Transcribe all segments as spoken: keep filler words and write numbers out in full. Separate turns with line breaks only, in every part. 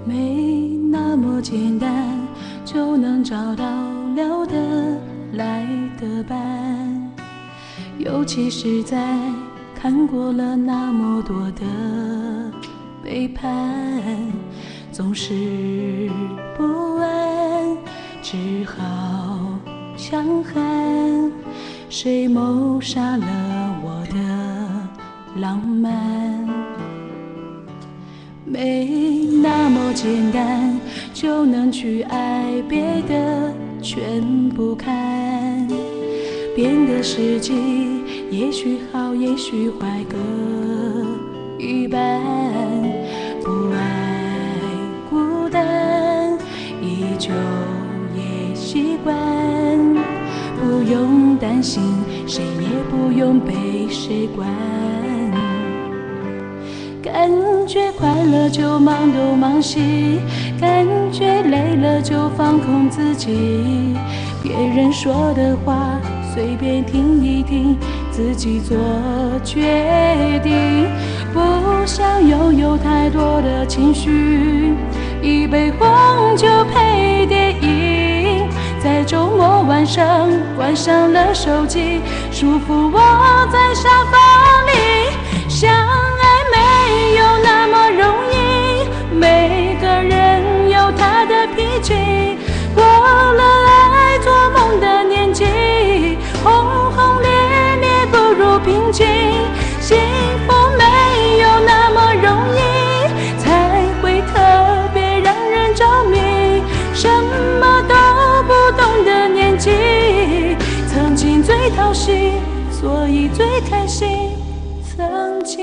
没那么简单就能找到聊得来的伴，尤其是在看过了那么多的背叛，总是不安，只好强悍。谁谋杀了我的浪漫？没那么简单就能去爱，别的全不看。变的时机也许好也许坏各一半，不爱孤单依旧也习惯，不用担心谁也不用被谁管。感觉快乐就忙东忙西，感觉累了就放空自己，别人说的话随便听一听，自己做决定。不想拥有太多的情绪，一杯红酒配电影，在周末晚上关上了手机，舒服窝在沙发里。相爱没有那么容易，每个人有他的脾气，过了爱做梦的年纪，轰轰烈烈不如平静。幸福没有那么容易，才会特别让人着迷。什么都不懂的年纪，曾经最讨喜，所以最开心。曾经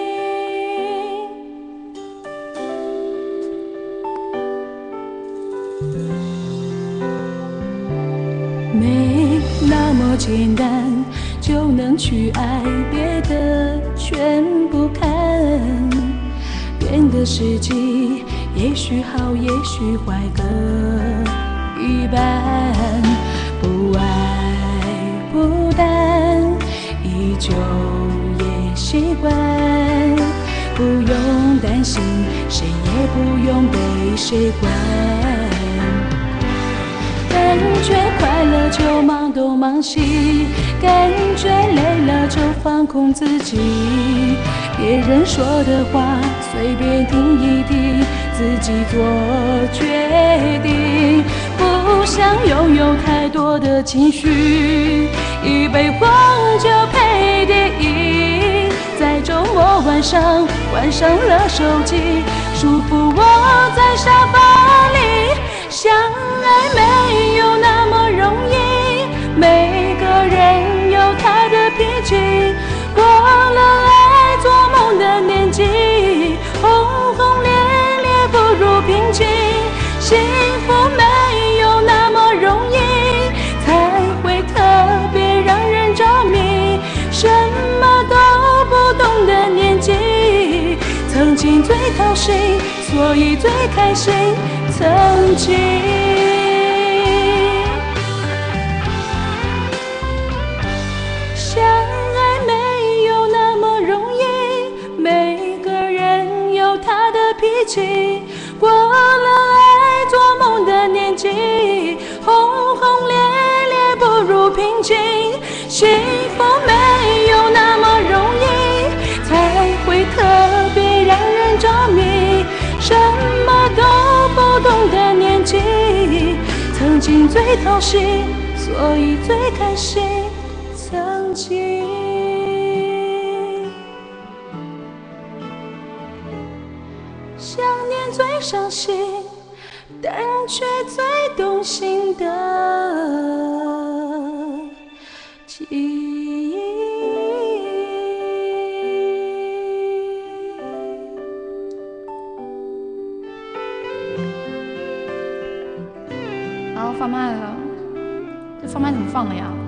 没那么简单就能去爱，别的全不看。变的时机也许好也许坏各一半，不爱孤单依旧也习惯，不用担心谁也不用被谁管。感觉快乐就忙东忙西，感觉累了就放空自己，别人说的话随便听一听，自己做决定。不想拥有太多的情绪，一杯红酒配电影，在周末晚上关上了手机，舒服窝在沙发里。相爱没有那么容易，每个人有他的脾气，过了爱做梦的年纪，轰轰烈烈不如平静。幸福没有那么容易，才会特别让人着迷。什么都不懂的年纪，曾经最讨喜，所以最开心。曾经相爱没有那么容易，每个人有他的脾气，过了爱做梦的年纪，轰轰烈烈不如平静。幸福没有那么容易，才会特别让人着迷。什么都不懂的年纪，曾经最讨喜，所以最开心。曾经想念最伤心，但却最动心的记忆。
然后放慢了，这放慢怎么放的呀？